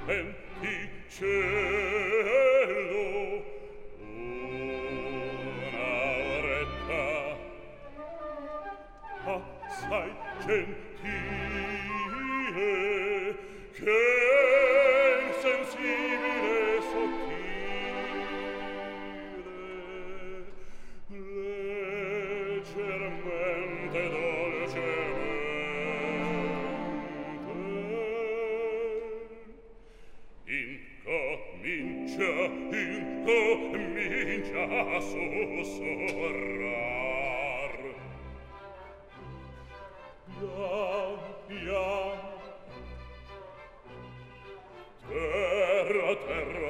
venticello un'auretta assai gentile che sensibile e sottile leggermente incomincia a sussurrar pian pian terra terra